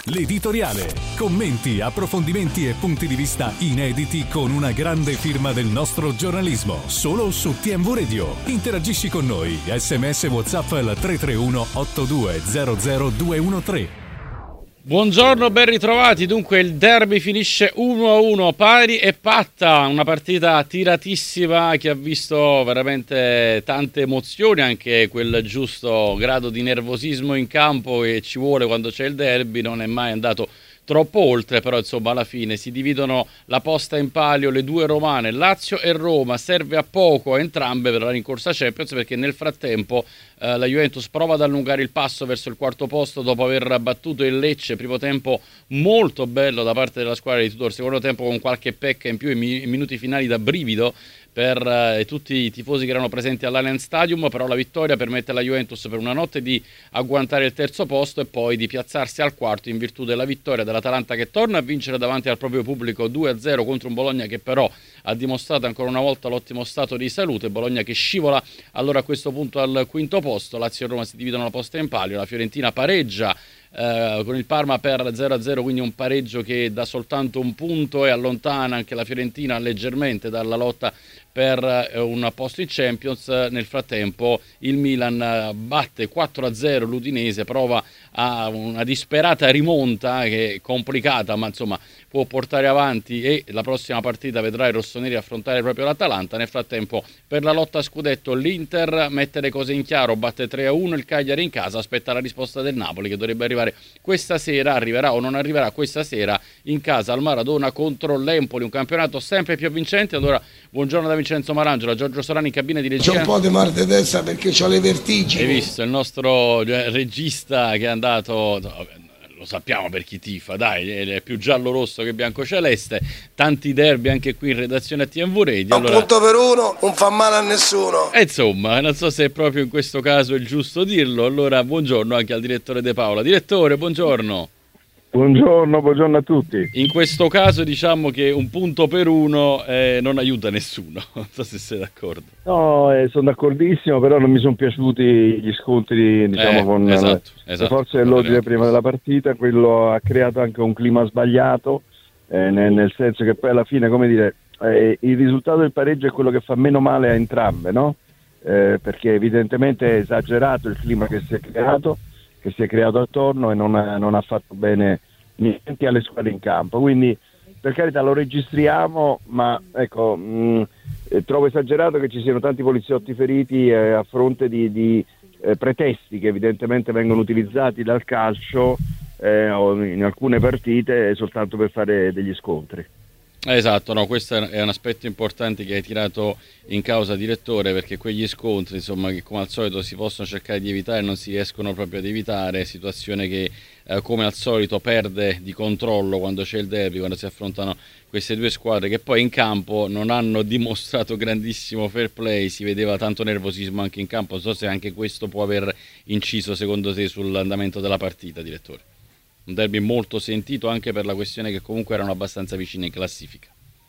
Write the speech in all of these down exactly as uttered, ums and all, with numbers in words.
L'editoriale. Commenti, approfondimenti e punti di vista inediti con una grande firma del nostro giornalismo. Solo su T M V Radio. Interagisci con noi. Sms WhatsApp al tre tre uno otto due zero zero due uno tre. Buongiorno, ben ritrovati. Dunque il derby finisce uno a uno, pari e patta, una partita tiratissima che ha visto veramente tante emozioni, anche quel giusto grado di nervosismo in campo che ci vuole quando c'è il derby. Non è mai andato troppo oltre, però insomma alla fine si dividono la posta in palio le due romane, Lazio e Roma. Serve a poco a entrambe per la rincorsa Champions, perché nel frattempo eh, la Juventus prova ad allungare il passo verso il quarto posto dopo aver battuto il Lecce. Primo tempo molto bello da parte della squadra di Tudor, secondo tempo con qualche pecca in più e mi- minuti finali da brivido per eh, tutti i tifosi che erano presenti all'Allianz Stadium, però la vittoria permette alla Juventus per una notte di agguantare il terzo posto e poi di piazzarsi al quarto in virtù della vittoria dell'Atalanta, che torna a vincere davanti al proprio pubblico due a zero contro un Bologna che però ha dimostrato ancora una volta l'ottimo stato di salute. Bologna che scivola allora a questo punto al quinto posto. Lazio e Roma si dividono la posta in palio, la Fiorentina pareggia Uh, con il Parma per zero a zero, quindi un pareggio che dà soltanto un punto e allontana anche la Fiorentina leggermente dalla lotta per uh, un posto in Champions. Nel frattempo il Milan uh, batte quattro a zero l'Udinese, prova a una disperata rimonta che è complicata, ma insomma può portare avanti, e la prossima partita vedrà i rossoneri affrontare proprio l'Atalanta. Nel frattempo per la lotta a scudetto l'Inter mette le cose in chiaro, batte tre a uno il Cagliari in casa, aspetta la risposta del Napoli che dovrebbe arrivare questa sera. Arriverà o non arriverà questa sera in casa al Maradona contro l'Empoli, un campionato sempre più avvincente. Allora buongiorno da Vincenzo Marangela, Giorgio Solani in cabina di regia. C'è un po' di mal di testa perché ho le vertigini. Hai visto il nostro regista che è andato, lo sappiamo per chi tifa, dai, è più giallo-rosso che bianco-celeste, tanti derby anche qui in redazione a T M V Radio. Un allora, punto per uno non fa male a nessuno. E insomma, non so se è proprio in questo caso il giusto dirlo. Allora buongiorno anche al direttore De Paola. Direttore, buongiorno. Buongiorno, buongiorno a tutti. In questo caso diciamo che un punto per uno eh, non aiuta nessuno, non so se sei d'accordo. No, eh, sono d'accordissimo, però non mi sono piaciuti gli scontri, diciamo, eh, con esatto, le, esatto, le forze dell'ordine prima della partita. Quello ha creato anche un clima sbagliato, eh, nel, nel senso che poi alla fine, come dire, eh, il risultato del pareggio è quello che fa meno male a entrambe, no? Eh, perché evidentemente è esagerato il clima che si è creato, che si è creato attorno, e non ha, non ha fatto bene niente alle squadre in campo. Quindi per carità lo registriamo, ma ecco, mh, eh, trovo esagerato che ci siano tanti poliziotti feriti eh, a fronte di, di eh, pretesti che evidentemente vengono utilizzati dal calcio eh, o in alcune partite soltanto per fare degli scontri. Esatto, no, questo è un aspetto importante che hai tirato in causa, direttore, perché quegli scontri, insomma, che come al solito si possono cercare di evitare, non si riescono proprio ad evitare, situazione che eh, come al solito perde di controllo quando c'è il derby, quando si affrontano queste due squadre che poi in campo non hanno dimostrato grandissimo fair play. Si vedeva tanto nervosismo anche in campo. Non so se anche questo può aver inciso secondo te sull'andamento della partita, direttore. Un derby molto sentito anche per la questione che comunque erano abbastanza vicini in classifica.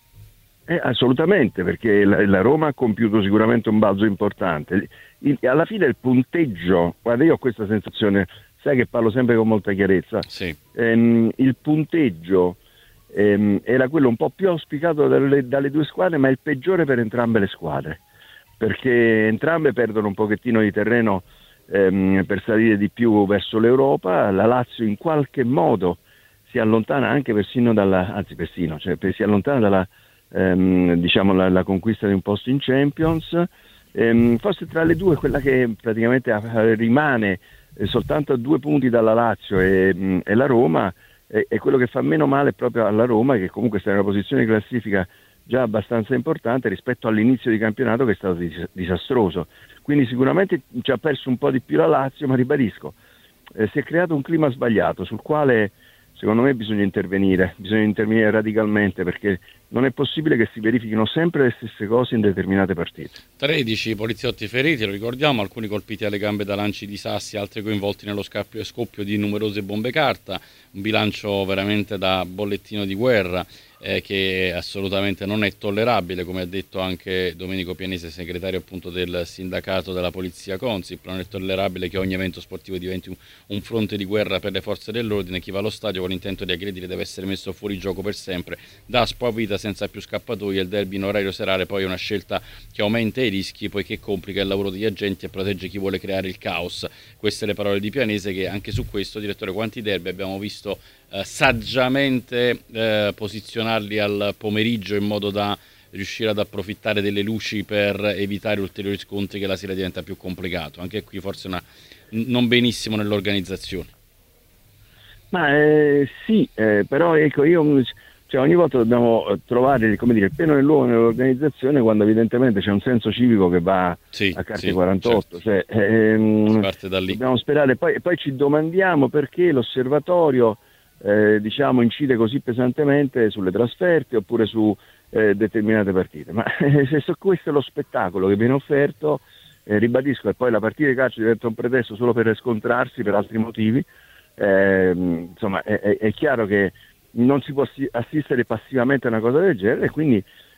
Eh, assolutamente, perché la, la Roma ha compiuto sicuramente un balzo importante. Il, alla fine il punteggio, guarda, io ho questa sensazione, sai che parlo sempre con molta chiarezza, sì. ehm, il punteggio ehm, era quello un po' più auspicato dalle, dalle due squadre, ma il peggiore per entrambe le squadre, perché entrambe perdono un pochettino di terreno ehm, per salire di più verso l'Europa. La Lazio in qualche modo si allontana anche persino dalla, anzi persino, cioè si allontana dalla ehm, diciamo la, la conquista di un posto in Champions. Ehm, forse tra le due quella che praticamente rimane eh, soltanto a due punti dalla Lazio e, mh, e la Roma, e, e quello che fa meno male proprio alla Roma, che comunque sta in una posizione di classifica già abbastanza importante rispetto all'inizio di campionato, che è stato dis- disastroso. Quindi sicuramente ci ha perso un po' di più la Lazio, ma ribadisco, eh, si è creato un clima sbagliato sul quale secondo me bisogna intervenire, bisogna intervenire radicalmente, perché non è possibile che si verifichino sempre le stesse cose in determinate partite. tredici poliziotti feriti, lo ricordiamo, alcuni colpiti alle gambe da lanci di sassi, altri coinvolti nello scappio e scoppio di numerose bombe carta, un bilancio veramente da bollettino di guerra eh, che assolutamente non è tollerabile, come ha detto anche Domenico Pianese, segretario appunto del sindacato della polizia Consip. Non è tollerabile che ogni evento sportivo diventi un, un fronte di guerra per le forze dell'ordine. Chi va allo stadio con l'intento di aggredire deve essere messo fuori gioco per sempre, da vita senza più scappatoie. Il derby in orario serale poi è una scelta che aumenta i rischi poiché complica il lavoro degli agenti e protegge chi vuole creare il caos. Queste le parole di Pianese, che anche su questo, direttore, quanti derby abbiamo visto eh, saggiamente eh, posizionarli al pomeriggio in modo da riuscire ad approfittare delle luci per evitare ulteriori scontri, che la sera diventa più complicato. Anche qui forse una, non benissimo nell'organizzazione. Ma eh, sì, eh, però ecco, io cioè, ogni volta dobbiamo trovare, come dire, il pelo nell'uovo nell'organizzazione, quando evidentemente c'è un senso civico che va sì, a carte sì, quarantotto. Certo. Cioè, ehm, parte da lì. Dobbiamo sperare, poi, poi ci domandiamo perché l'osservatorio eh, diciamo incide così pesantemente sulle trasferte oppure su eh, determinate partite. Ma eh, se questo è lo spettacolo che viene offerto, eh, ribadisco, e poi la partita di calcio diventa un pretesto solo per scontrarsi per altri motivi, eh, insomma è, è, è chiaro che non si può assistere passivamente a una cosa del genere, e quindi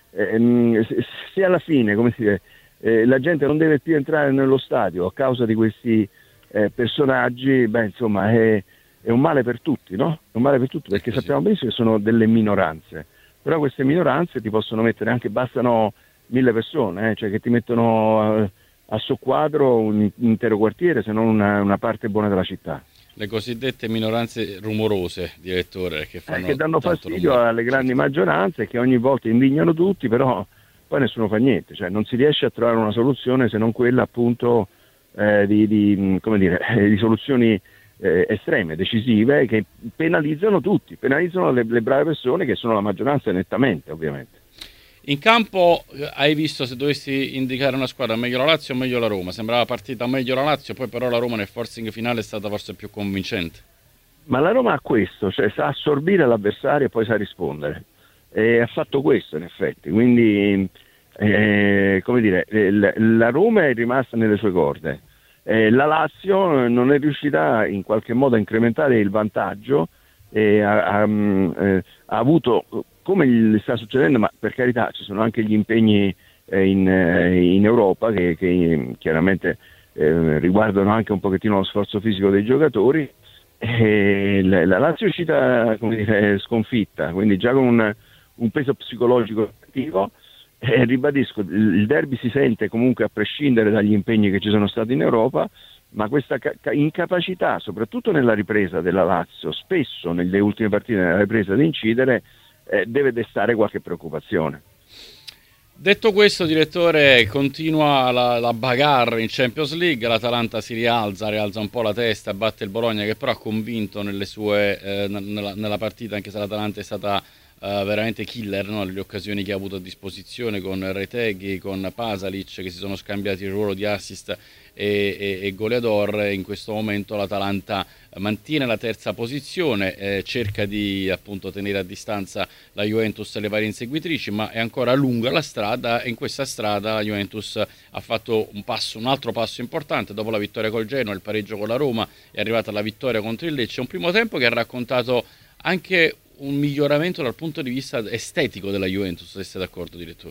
eh, se alla fine, come si dice, eh, la gente non deve più entrare nello stadio a causa di questi eh, personaggi, beh insomma è, è un male per tutti, no? È un male per tutti, perché sappiamo benissimo che sono delle minoranze, però queste minoranze ti possono mettere anche, bastano mille persone, eh, cioè che ti mettono a, a soqquadro un intero quartiere, se non una, una parte buona della città. Le cosiddette minoranze rumorose, direttore, che fanno eh, che danno fastidio rumore. alle grandi maggioranze, che ogni volta indignano tutti, però poi nessuno fa niente, cioè non si riesce a trovare una soluzione se non quella appunto eh, di, di, come dire, di soluzioni eh, estreme, decisive, che penalizzano tutti, penalizzano le, le brave persone, che sono la maggioranza nettamente, ovviamente. In campo hai visto, se dovessi indicare una squadra, meglio la Lazio o meglio la Roma? Sembrava partita meglio la Lazio, poi però la Roma nel forcing finale è stata forse più convincente. Ma la Roma ha questo, cioè sa assorbire l'avversario e poi sa rispondere, e ha fatto questo in effetti, quindi eh, come dire, la Roma è rimasta nelle sue corde, eh, la Lazio non è riuscita in qualche modo a incrementare il vantaggio e ha, ha, eh, ha avuto, come gli sta succedendo, ma per carità ci sono anche gli impegni eh, in, eh, in Europa che, che chiaramente eh, riguardano anche un pochettino lo sforzo fisico dei giocatori, e la, la Lazio è uscita, come dire, sconfitta, quindi già con un, un peso psicologico attivo, e ribadisco, il derby si sente comunque a prescindere dagli impegni che ci sono stati in Europa, ma questa ca- incapacità, soprattutto nella ripresa della Lazio, spesso nelle ultime partite nella ripresa di incidere, Eh, deve destare qualche preoccupazione. Detto questo, direttore, continua la, la bagarre in Champions League, l'Atalanta si rialza, rialza un po' la testa, batte il Bologna, che però ha convinto nelle sue, eh, nella, nella partita, anche se l'Atalanta è stata eh, veramente killer, no? Le occasioni che ha avuto a disposizione, con Retegui, con Pasalic, che si sono scambiati il ruolo di assist e, e, e goleador. In questo momento l'Atalanta mantiene la terza posizione, eh, cerca di appunto tenere a distanza la Juventus e le varie inseguitrici, ma è ancora lunga la strada, e in questa strada la Juventus ha fatto un passo, un altro passo importante. Dopo la vittoria col Genoa, il pareggio con la Roma, è arrivata la vittoria contro il Lecce, un primo tempo che ha raccontato anche un miglioramento dal punto di vista estetico della Juventus, se siete d'accordo, direttore?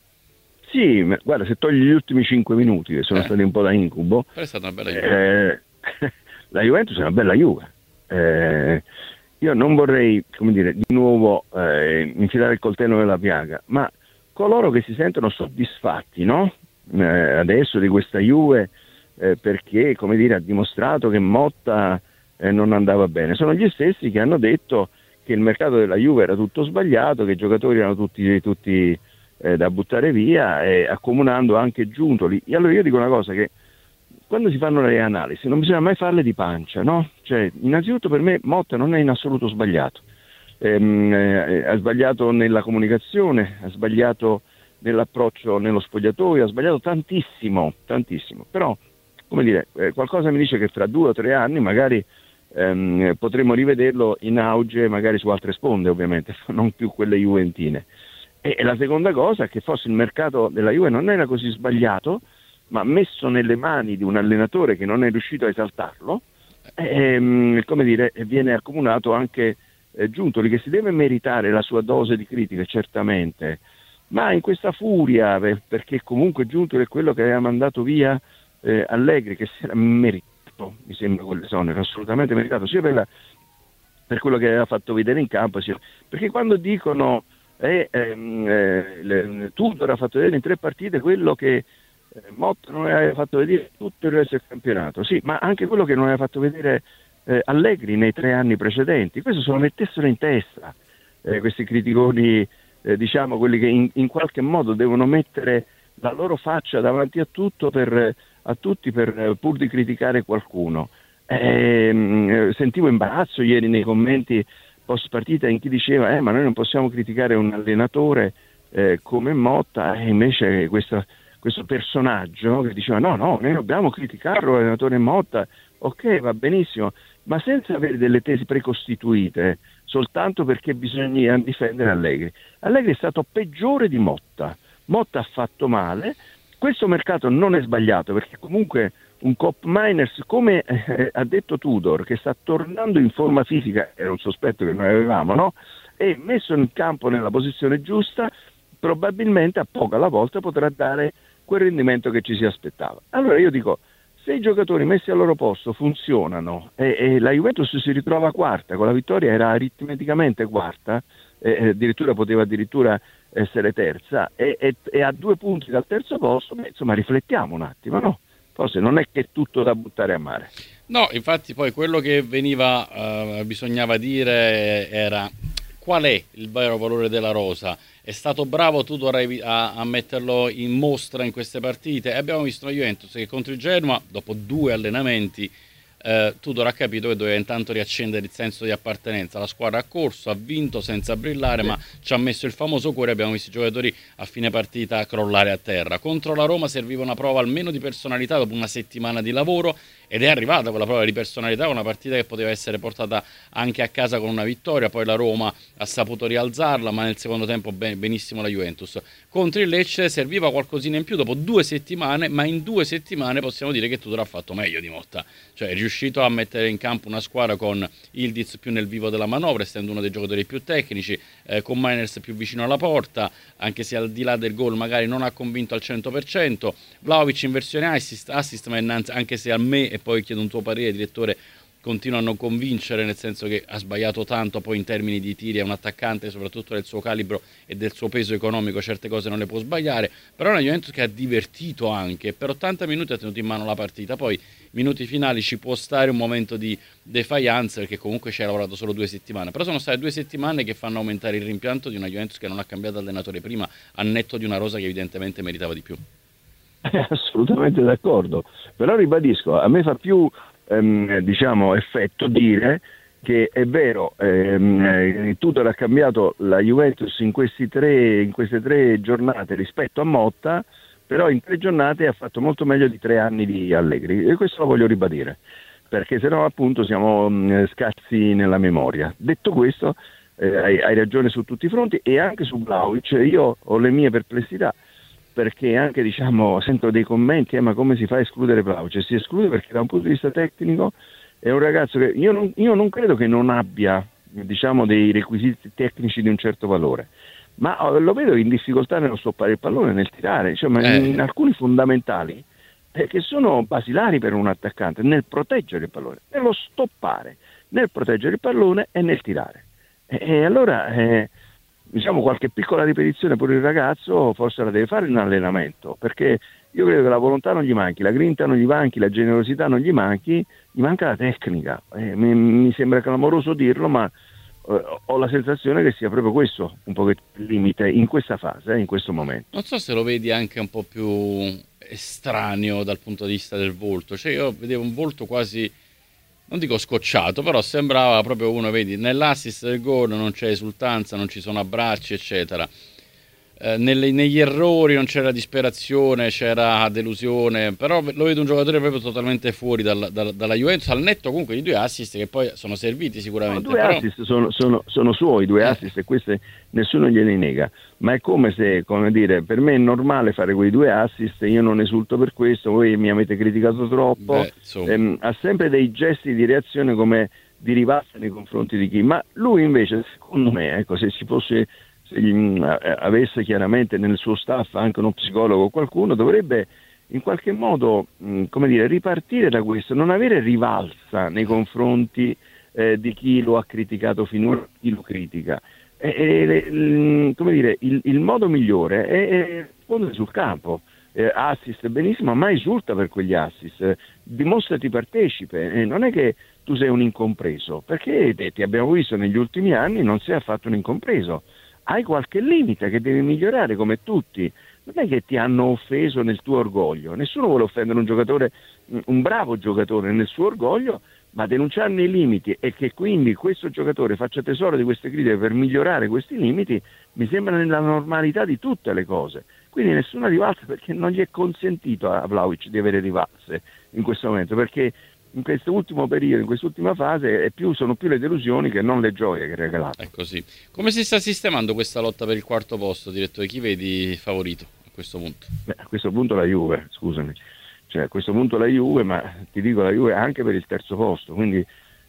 Sì, guarda, se togli gli ultimi cinque minuti, che sono eh. stati un po' da incubo, però è stata una bella Juve. Eh, la Juventus è una bella Juve. Eh, io non vorrei, come dire, di nuovo eh, infilare il coltello nella piaga, ma coloro che si sentono soddisfatti, no? Eh, adesso di questa Juve, eh, perché, come dire, ha dimostrato che Motta eh, non andava bene, sono gli stessi che hanno detto che il mercato della Juve era tutto sbagliato, che i giocatori erano tutti, tutti eh, da buttare via, e accomunando anche Giuntoli. E allora io dico una cosa, che quando si fanno le analisi non bisogna mai farle di pancia, no? Cioè, innanzitutto per me Motta non è in assoluto sbagliato, ehm, eh, ha sbagliato nella comunicazione, ha sbagliato nell'approccio nello spogliatoio, ha sbagliato tantissimo, tantissimo, però, come dire, eh, qualcosa mi dice che fra due o tre anni magari ehm, potremo rivederlo in auge, magari su altre sponde, ovviamente, non più quelle juventine. E la seconda cosa è che forse il mercato della Juve non era così sbagliato, ma messo nelle mani di un allenatore che non è riuscito a esaltarlo, ehm, come dire, viene accumulato anche eh, Giuntoli, che si deve meritare la sua dose di critiche, certamente, ma in questa furia, perché comunque Giuntoli è quello che aveva mandato via eh, Allegri, che si era meritato, mi sembra quell'esonero, assolutamente meritato, sia per, la, per quello che aveva fatto vedere in campo, sia, perché quando dicono E ehm, eh, Tudor ha fatto vedere in tre partite quello che eh, Motta non aveva fatto vedere tutto il resto del campionato, sì, ma anche quello che non aveva fatto vedere eh, Allegri nei tre anni precedenti. Questo se lo mettessero in testa eh, questi criticoni, eh, diciamo quelli che in, in qualche modo devono mettere la loro faccia davanti a tutto per, a tutti per, pur di criticare qualcuno. Eh, sentivo imbarazzo ieri nei commenti post partita in chi diceva eh, ma noi non possiamo criticare un allenatore eh, come Motta, e invece questo, questo personaggio che diceva no no noi dobbiamo criticarlo l'allenatore Motta, ok, va benissimo, ma senza avere delle tesi precostituite soltanto perché bisogna difendere Allegri. Allegri è stato peggiore di Motta, Motta ha fatto male, questo mercato non è sbagliato perché comunque un Kopp Miners, come eh, ha detto Tudor, che sta tornando in forma fisica, era un sospetto che noi avevamo, no? E messo in campo nella posizione giusta, probabilmente a poco alla volta potrà dare quel rendimento che ci si aspettava. Allora io dico, se i giocatori messi al loro posto funzionano e, e la Juventus si ritrova quarta, con la vittoria era aritmeticamente quarta, eh, addirittura poteva addirittura essere terza, e, e, e a due punti dal terzo posto, beh, insomma riflettiamo un attimo, no? Forse non è che è tutto da buttare a mare. No, infatti poi quello che veniva, uh, bisognava dire era qual è il vero valore della rosa. È stato bravo Tudor a, a metterlo in mostra in queste partite e abbiamo visto la Juventus che contro il Genoa, dopo due allenamenti, eh, Tudor ha capito che doveva intanto riaccendere il senso di appartenenza. La squadra ha corso, ha vinto senza brillare, sì, ma ci ha messo il famoso cuore. Abbiamo visto i giocatori a fine partita crollare a terra. Contro la Roma serviva una prova almeno di personalità dopo una settimana di lavoro, ed è arrivata quella prova di personalità, una partita che poteva essere portata anche a casa con una vittoria. Poi la Roma ha saputo rialzarla, ma nel secondo tempo ben, benissimo la Juventus. Contro il Lecce serviva qualcosina in più dopo due settimane, ma in due settimane possiamo dire che Tudor ha fatto meglio di Motta, cioè è riuscito a mettere in campo una squadra con Ildiz più nel vivo della manovra, essendo uno dei giocatori più tecnici, eh, con Miners più vicino alla porta, anche se al di là del gol magari non ha convinto al cento per cento. Vlahovic in versione assist, assist ma innanzi, anche se a me, e poi chiedo un tuo parere, direttore, continua a non convincere, nel senso che ha sbagliato tanto poi in termini di tiri, è un attaccante soprattutto del suo calibro e del suo peso economico, certe cose non le può sbagliare, però è una Juventus che ha divertito anche, per ottanta minuti ha tenuto in mano la partita, poi minuti finali ci può stare un momento di defiance perché comunque ci ha lavorato solo due settimane, però sono state due settimane che fanno aumentare il rimpianto di una Juventus che non ha cambiato allenatore prima, a netto di una rosa che evidentemente meritava di più. Assolutamente d'accordo, però ribadisco, a me fa più ehm, diciamo effetto dire che è vero, ehm, eh, Tudor ha cambiato la Juventus in, questi tre, in queste tre giornate rispetto a Motta, però in tre giornate ha fatto molto meglio di tre anni di Allegri, e questo lo voglio ribadire, perché sennò appunto siamo mh, scarsi nella memoria. Detto questo, eh, hai, hai ragione su tutti i fronti, e anche su Vlahovic io ho le mie perplessità, perché anche diciamo sento dei commenti, eh, ma come si fa a escludere Vlahovic? Si esclude perché da un punto di vista tecnico è un ragazzo che io non, io non credo che non abbia diciamo dei requisiti tecnici di un certo valore, ma lo vedo in difficoltà nello stoppare il pallone, nel tirare, cioè, ma in, in alcuni fondamentali eh, che sono basilari per un attaccante, nel proteggere il pallone, nello stoppare, nel proteggere il pallone e nel tirare. E, e allora eh, diciamo qualche piccola ripetizione pure il ragazzo forse la deve fare in allenamento, perché io credo che la volontà non gli manchi, la grinta non gli manchi, la generosità non gli manchi, gli manca la tecnica. Eh, mi, mi sembra clamoroso dirlo, ma eh, ho la sensazione che sia proprio questo un po' il limite in questa fase, eh, in questo momento. Non so se lo vedi anche un po' più estraneo dal punto di vista del volto, cioè io vedevo un volto quasi, non dico scocciato, però sembrava proprio uno, vedi, nell'assist del gol non c'è esultanza, non ci sono abbracci, eccetera. eh, nelle, negli errori non c'era disperazione, c'era delusione, però lo vedo un giocatore proprio totalmente fuori dalla, dalla, dalla Juventus, al netto comunque di due assist che poi sono serviti sicuramente. No, due però... assist sono, sono, sono suoi, due assist, e queste nessuno glieli nega, ma è come se, come dire, per me è normale fare quei due assist, io non esulto per questo, voi mi avete criticato troppo. Beh, ehm, ha sempre dei gesti di reazione come di rivalsa nei confronti di chi, ma lui invece, secondo me, ecco, se si fosse, se gli, avesse chiaramente nel suo staff anche uno psicologo o qualcuno, dovrebbe in qualche modo, mh, come dire, ripartire da questo, non avere rivalsa nei confronti eh, di chi lo ha criticato finora, chi lo critica. E, e, come dire, il, il modo migliore è rispondere sul campo. Eh, assist benissimo, ma esulta per quegli assist, eh, dimostrati partecipe, eh, non è che tu sei un incompreso, perché te, ti abbiamo visto negli ultimi anni non sei affatto un incompreso, hai qualche limite che devi migliorare come tutti, non è che ti hanno offeso nel tuo orgoglio, nessuno vuole offendere un giocatore, un bravo giocatore nel suo orgoglio, ma denunciarne i limiti e che quindi questo giocatore faccia tesoro di queste critiche per migliorare questi limiti mi sembra nella normalità di tutte le cose. Quindi nessuna rivalsa, perché non gli è consentito a Vlahovic di avere rivalse in questo momento, perché in questo ultimo periodo, in quest'ultima fase, è più, sono più le delusioni che non le gioie che regalate. È così. Come si sta sistemando questa lotta per il quarto posto, direttore? Chi vedi favorito a questo punto? Beh, a questo punto la Juve, scusami. Cioè, a questo punto la Juve, ma ti dico la Juve anche per il terzo posto, quindi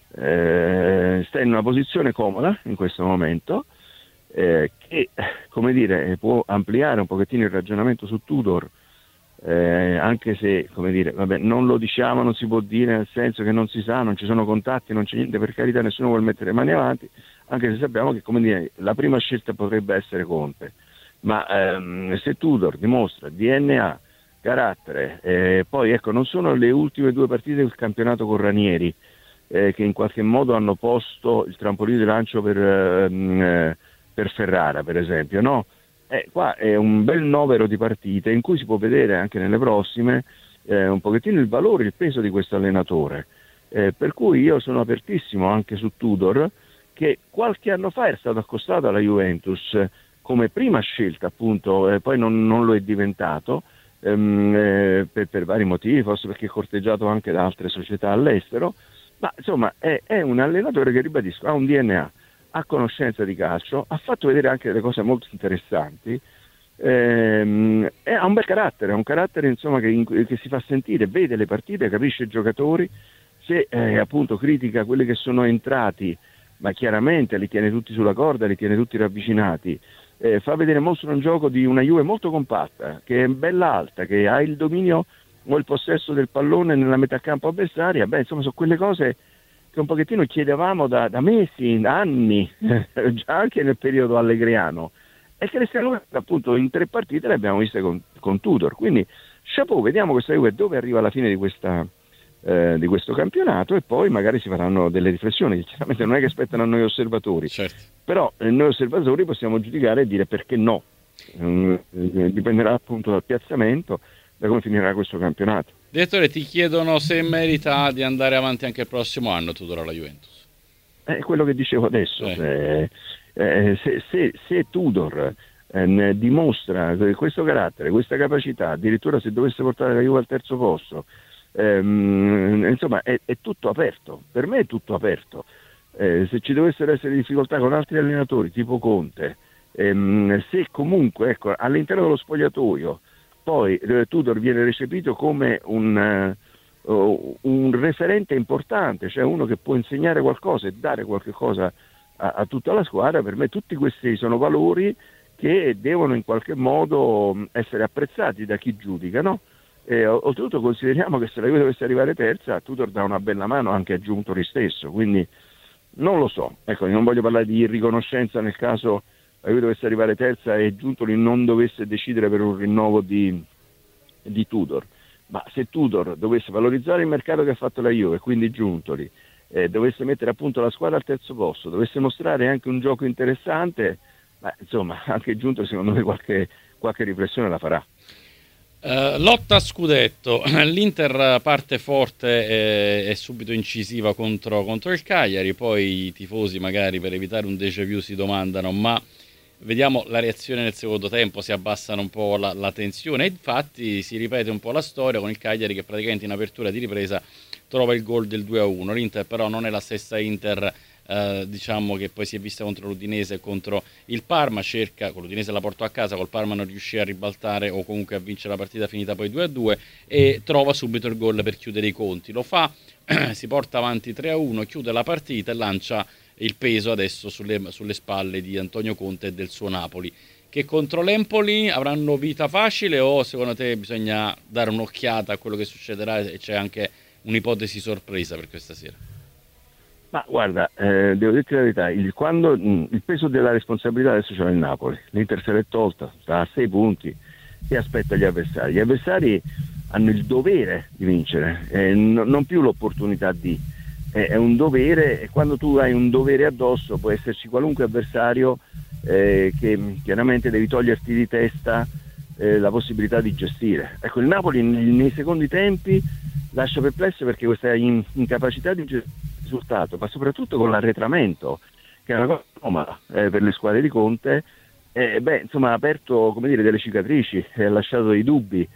eh, sta in una posizione comoda in questo momento, eh, che, come dire, può ampliare un pochettino il ragionamento su Tudor, eh, anche se, come dire, vabbè, non lo diciamo, non si può dire, nel senso che non si sa, non ci sono contatti, non c'è niente, per carità, nessuno vuole mettere le mani avanti, anche se sappiamo che, come dire, la prima scelta potrebbe essere Conte, ma ehm, se Tudor dimostra D N A, carattere, eh, poi ecco, non sono le ultime due partite del campionato con Ranieri eh, che in qualche modo hanno posto il trampolino di lancio per, eh, per Ferrara, per esempio, no? Eh, qua è un bel novero di partite in cui si può vedere anche nelle prossime eh, un pochettino il valore, il peso di questo allenatore, eh, per cui io sono apertissimo anche su Tudor, che qualche anno fa era stato accostato alla Juventus come prima scelta, appunto, eh, poi non, non lo è diventato, ehm, eh, per, per vari motivi, forse perché è corteggiato anche da altre società all'estero, ma insomma è, è un allenatore che, ribadisco, ha un D N A, ha conoscenza di calcio, ha fatto vedere anche delle cose molto interessanti, ehm, e ha un bel carattere, ha un carattere insomma che, che si fa sentire, vede le partite, capisce i giocatori, se eh, appunto critica quelli che sono entrati, ma chiaramente li tiene tutti sulla corda, li tiene tutti ravvicinati, eh, fa vedere, mostra un gioco di una Juve molto compatta, che è bella alta, che ha il dominio o il possesso del pallone nella metà campo avversaria. Beh, insomma, sono quelle cose che un pochettino chiedevamo da, da mesi, da anni, già anche nel periodo allegriano, e che Cristiano appunto in tre partite le abbiamo viste con, con Tudor. Quindi chapeau, vediamo questa Juve dove arriva alla fine di questa eh, di questo campionato, e poi magari si faranno delle riflessioni. Chiaramente non è che aspettano a noi osservatori, certo, però eh, noi osservatori possiamo giudicare e dire perché no. Mm, dipenderà appunto dal piazzamento, da come finirà questo campionato. Direttore, ti chiedono se merita di andare avanti anche il prossimo anno Tudor alla Juventus. È quello che dicevo adesso, eh. se, eh, se, se, se Tudor eh, dimostra questo carattere, questa capacità, addirittura se dovesse portare la Juve al terzo posto, ehm, insomma è, è tutto aperto, per me è tutto aperto. Eh, se ci dovessero essere difficoltà con altri allenatori tipo Conte, ehm, se comunque ecco, all'interno dello spogliatoio poi eh, Tudor viene recepito come un, uh, un referente importante, cioè uno che può insegnare qualcosa e dare qualche cosa a, a tutta la squadra, per me tutti questi sono valori che devono in qualche modo essere apprezzati da chi giudica, no? E, oltretutto consideriamo che se la Juve dovesse arrivare terza, Tudor dà una bella mano anche a Giuntoli stesso, quindi non lo so, ecco, non voglio parlare di riconoscenza nel caso la Juve dovesse arrivare terza e Giuntoli non dovesse decidere per un rinnovo di, di Tudor, ma se Tudor dovesse valorizzare il mercato che ha fatto la Juve, quindi Giuntoli, eh, dovesse mettere a punto la squadra al terzo posto, dovesse mostrare anche un gioco interessante, ma insomma anche Giuntoli secondo me qualche, qualche riflessione la farà. Uh, lotta a scudetto, l'Inter parte forte e, e subito incisiva contro, contro il Cagliari, poi i tifosi magari per evitare un déjà vu si domandano ma vediamo la reazione nel secondo tempo, si abbassano un po' la, la tensione, e infatti si ripete un po' la storia con il Cagliari che praticamente in apertura di ripresa trova il gol del due a uno. L'Inter però non è la stessa Inter eh, diciamo che poi si è vista contro l'Udinese e contro il Parma, cerca, con l'Udinese la portò a casa, col Parma non riuscì a ribaltare o comunque a vincere la partita finita poi due a due, e trova subito il gol per chiudere i conti, lo fa, si porta avanti tre a uno, chiude la partita e lancia il peso adesso sulle, sulle spalle di Antonio Conte e del suo Napoli, che contro l'Empoli avranno vita facile, o secondo te bisogna dare un'occhiata a quello che succederà e c'è anche un'ipotesi sorpresa per questa sera? Ma guarda, eh, devo dirti la verità, il, quando, mh, il peso della responsabilità adesso ce l'ha il Napoli, l'Inter se l'è tolta, sta a sei punti e aspetta gli avversari. Gli avversari hanno il dovere di vincere, eh, n- non più l'opportunità di, eh, è un dovere, e quando tu hai un dovere addosso può esserci qualunque avversario eh, che chiaramente devi toglierti di testa eh, la possibilità di gestire. Ecco, il Napoli nei, nei secondi tempi lascia perplesso perché questa in- incapacità di gestire il risultato, ma soprattutto con l'arretramento, che è una cosa anomala eh, per le squadre di Conte, eh, beh, insomma, ha aperto, come dire, delle cicatrici, ha lasciato dei dubbi.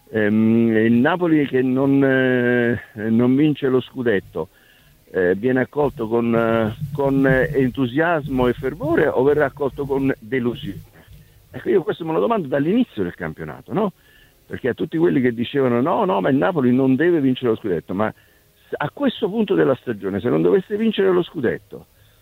Ehm, il Napoli che non, eh, non vince lo scudetto eh, viene accolto con, eh, con entusiasmo e fervore o verrà accolto con delusione? Ecco, io questo me lo domando dall'inizio del campionato, no? Perché a tutti quelli che dicevano no, no, ma il Napoli non deve vincere lo scudetto, ma a questo punto della stagione, se non dovesse vincere lo scudetto,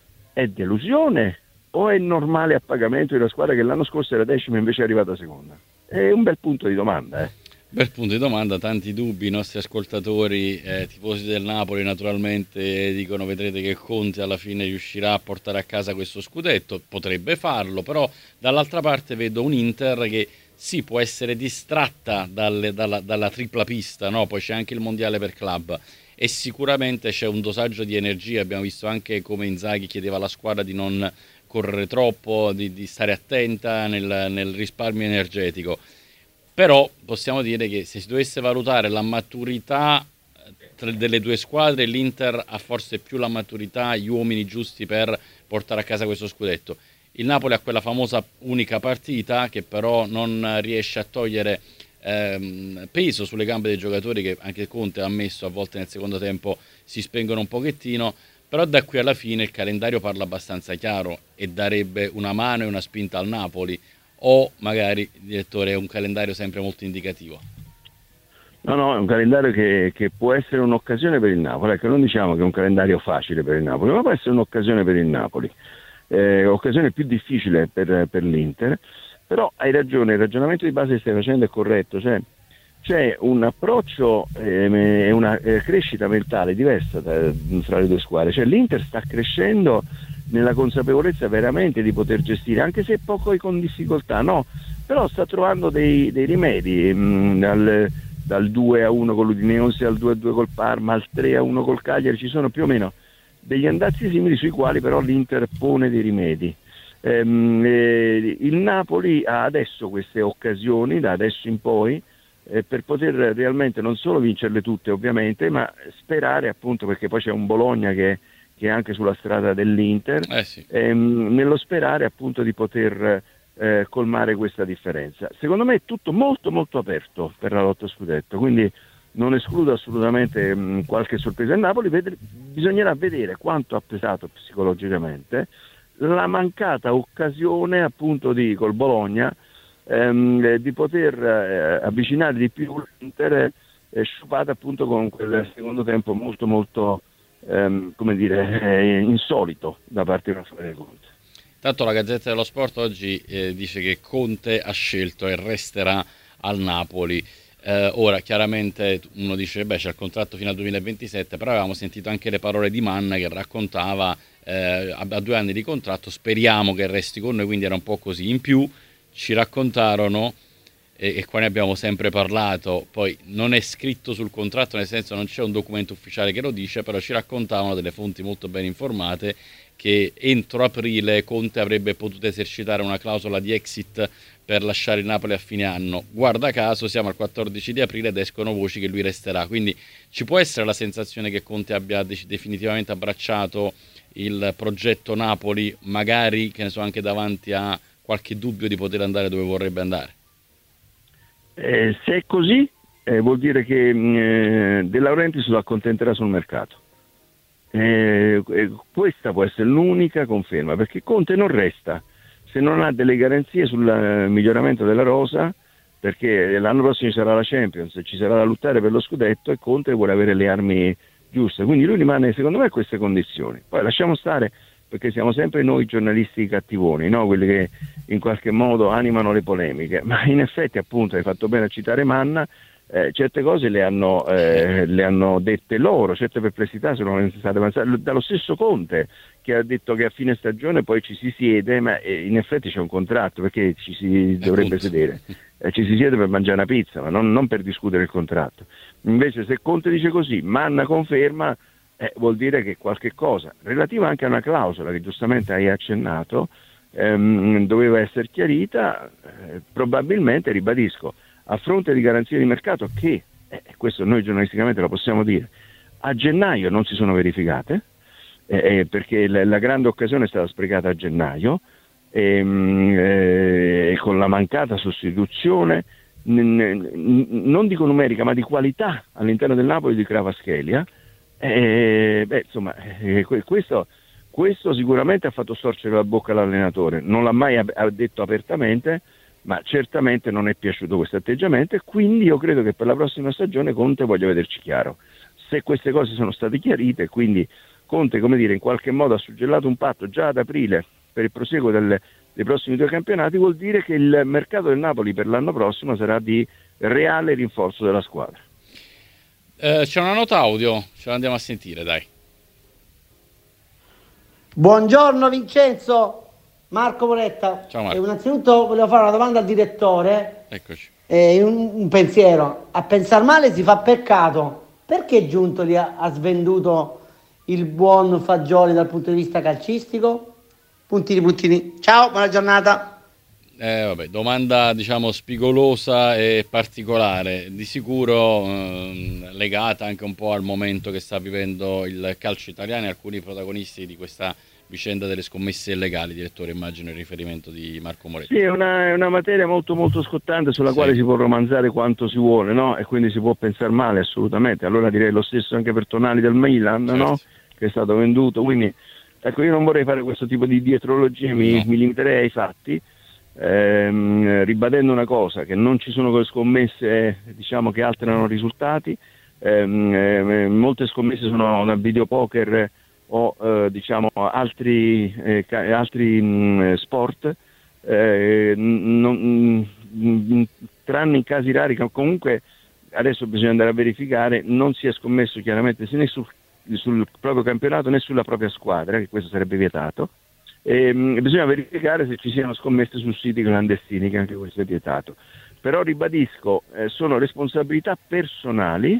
è delusione o è normale a pagamento di una squadra che l'anno scorso era decima e invece è arrivata seconda? È un bel punto di domanda, eh. Bel punto di domanda, tanti dubbi. I nostri ascoltatori, eh, tifosi del Napoli naturalmente, dicono vedrete che Conte alla fine riuscirà a portare a casa questo scudetto, potrebbe farlo, però dall'altra parte vedo un Inter che sì, può essere distratta dalle, dalla, dalla tripla pista, no? Poi c'è anche il mondiale per club e sicuramente c'è un dosaggio di energia. Abbiamo visto anche come Inzaghi chiedeva alla squadra di non correre troppo, di, di stare attenta nel, nel risparmio energetico. Però possiamo dire che se si dovesse valutare la maturità delle due squadre, l'Inter ha forse più la maturità, gli uomini giusti per portare a casa questo scudetto. Il Napoli ha quella famosa unica partita che però non riesce a togliere ehm, peso sulle gambe dei giocatori, che anche Conte ha ammesso a volte nel secondo tempo si spengono un pochettino, però da qui alla fine il calendario parla abbastanza chiaro e darebbe una mano e una spinta al Napoli. O magari, direttore, è un calendario sempre molto indicativo? No, no, è un calendario che, che può essere un'occasione per il Napoli. Ecco, non diciamo che è un calendario facile per il Napoli, ma può essere un'occasione per il Napoli. Eh, occasione più difficile per, per l'Inter, però hai ragione, il ragionamento di base che stai facendo è corretto, cioè c'è un approccio e eh, una eh, crescita mentale diversa tra, tra le due squadre, cioè l'Inter sta crescendo nella consapevolezza veramente di poter gestire, anche se poco con difficoltà, no? Però sta trovando dei, dei rimedi, mh, dal, dal due a uno con l'Udinese al due a due col Parma, al tre a uno col Cagliari, ci sono più o meno degli andazzi simili sui quali però l'Inter pone dei rimedi. Ehm, eh, il Napoli ha adesso queste occasioni, da adesso in poi, eh, per poter realmente non solo vincerle tutte ovviamente, ma sperare appunto, perché poi c'è un Bologna che che è anche sulla strada dell'Inter, eh sì. ehm, nello sperare appunto di poter eh, colmare questa differenza. Secondo me è tutto molto molto aperto per la lotta scudetto, quindi non escludo assolutamente mh, qualche sorpresa. Il Napoli vedere, bisognerà vedere quanto ha pesato psicologicamente la mancata occasione appunto di col Bologna ehm, di poter eh, avvicinare di più l'Inter, eh, sciupata appunto con quel secondo tempo molto molto Um, come dire, eh, insolito da parte di una squadra di Conte. Tanto la Gazzetta dello Sport oggi eh, dice che Conte ha scelto e resterà al Napoli. Eh, ora chiaramente uno dice beh c'è il contratto fino al duemilaventisette, però avevamo sentito anche le parole di Manna che raccontava eh, a due anni di contratto, speriamo che resti con noi, quindi era un po' così. In più ci raccontarono, e, e qua ne abbiamo sempre parlato, poi non è scritto sul contratto, nel senso non c'è un documento ufficiale che lo dice, però ci raccontavano delle fonti molto ben informate che entro aprile Conte avrebbe potuto esercitare una clausola di exit per lasciare il Napoli a fine anno. Guarda caso siamo al quattordici di aprile ed escono voci che lui resterà, quindi ci può essere la sensazione che Conte abbia de- definitivamente abbracciato il progetto Napoli, magari che ne so anche davanti a qualche dubbio di poter andare dove vorrebbe andare? Eh, se è così, eh, vuol dire che eh, De Laurentiis lo accontenterà sul mercato. Eh, eh, questa può essere l'unica conferma, perché Conte non resta se non ha delle garanzie sul eh, miglioramento della rosa, perché l'anno prossimo ci sarà la Champions, ci sarà da lottare per lo scudetto e Conte vuole avere le armi giuste, quindi lui rimane secondo me a queste condizioni. Poi lasciamo stare, perché siamo sempre noi giornalisti cattivoni, no? Quelli che in qualche modo animano le polemiche, ma in effetti, appunto, hai fatto bene a citare Manna, eh, certe cose le hanno, eh, le hanno dette loro, certe perplessità sono state avanzate dallo stesso Conte, che ha detto che a fine stagione poi ci si siede, ma eh, in effetti c'è un contratto, perché ci si dovrebbe sedere, eh, ci si siede per mangiare una pizza, ma non, non per discutere il contratto. Invece se Conte dice così, Manna conferma, Eh, vuol dire che qualche cosa, relativa anche a una clausola che giustamente hai accennato, ehm, doveva essere chiarita, eh, probabilmente, ribadisco, a fronte di garanzie di mercato che, eh, questo noi giornalisticamente lo possiamo dire, a gennaio non si sono verificate, eh, eh, perché la, la grande occasione è stata sprecata a gennaio, ehm, eh, con la mancata sostituzione, n- n- non dico numerica, ma di qualità all'interno del Napoli di Kvaratskhelia. Eh, beh, insomma, eh, questo, questo sicuramente ha fatto storcere la bocca all'allenatore, non l'ha mai ab- detto apertamente, ma certamente non è piaciuto questo atteggiamento, e quindi io credo che per la prossima stagione Conte voglia vederci chiaro. Se queste cose sono state chiarite, quindi Conte, come dire, in qualche modo ha suggellato un patto già ad aprile per il proseguo del, dei prossimi due campionati, vuol dire che il mercato del Napoli per l'anno prossimo sarà di reale rinforzo della squadra. Eh, c'è una nota audio, ce la andiamo a sentire, dai. Buongiorno Vincenzo, Marco Moretta. Ciao Marco. E innanzitutto volevo fare una domanda al direttore. Eccoci. E un, un pensiero. A pensar male si fa peccato. Perché Giuntoli ha, ha svenduto il buon Fagioli dal punto di vista calcistico? Puntini puntini. Ciao, buona giornata. Eh, vabbè, domanda diciamo spigolosa e particolare, di sicuro ehm, legata anche un po' al momento che sta vivendo il calcio italiano e alcuni protagonisti di questa vicenda delle scommesse illegali. Direttore, immagino il riferimento di Marco Moretti. Sì, è una, è una materia molto molto scottante sulla sì. quale si può romanzare quanto si vuole, no? E quindi si può pensare male assolutamente. Allora direi lo stesso anche per Tonali del Milan, certo. no? Che è stato venduto, quindi ecco, io non vorrei fare questo tipo di dietrologie, mi, no. mi limiterei ai fatti. Ehm, ribadendo una cosa, che non ci sono scommesse diciamo che alterano risultati, ehm, eh, molte scommesse sono da videopoker o eh, diciamo altri, eh, ca- altri mh, sport, eh, non, mh, tranne in casi rari che comunque adesso bisogna andare a verificare, non si è scommesso chiaramente né sul, sul proprio campionato né sulla propria squadra, che questo sarebbe vietato. E, mh, bisogna verificare se ci siano scommesse su siti clandestini, che anche questo è vietato. Però ribadisco, eh, sono responsabilità personali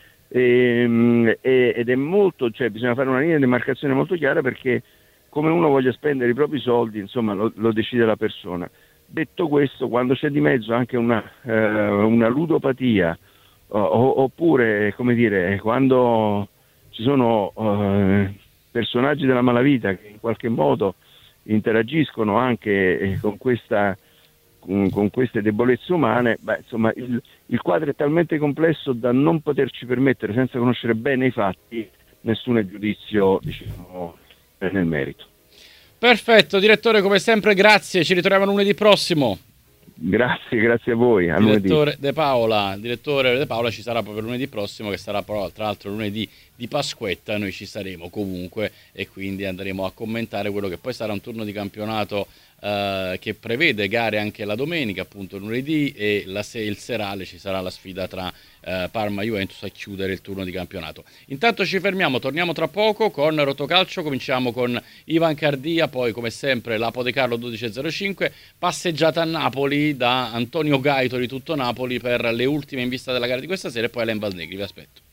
e, mh, e, ed è molto, cioè bisogna fare una linea di demarcazione molto chiara, perché come uno voglia spendere i propri soldi, insomma lo, lo decide la persona. Detto questo, quando c'è di mezzo anche una, eh, una ludopatia o, oppure, come dire, quando ci sono eh, personaggi della malavita che in qualche modo interagiscono anche eh, con questa con, con queste debolezze umane, beh, insomma il, il quadro è talmente complesso da non poterci permettere, senza conoscere bene i fatti, nessun giudizio diciamo nel merito. Perfetto, direttore, come sempre grazie, ci ritroviamo lunedì prossimo. Grazie, grazie a voi. A direttore lunedì. De Paola, direttore De Paola ci sarà proprio lunedì prossimo, che sarà tra l'altro lunedì di Pasquetta. Noi ci saremo comunque e quindi andremo a commentare quello che poi sarà un turno di campionato eh, che prevede gare anche la domenica, appunto lunedì, e la se- il serale ci sarà la sfida tra eh, Parma e Juventus a chiudere il turno di campionato. Intanto ci fermiamo, torniamo tra poco con Rotocalcio, cominciamo con Ivan Cardia, poi come sempre l'Apo De Carlo dodici e zero cinque, passeggiata a Napoli da Antonio Gaito di Tutto Napoli per le ultime in vista della gara di questa sera, e poi Alain Valnegri, vi aspetto.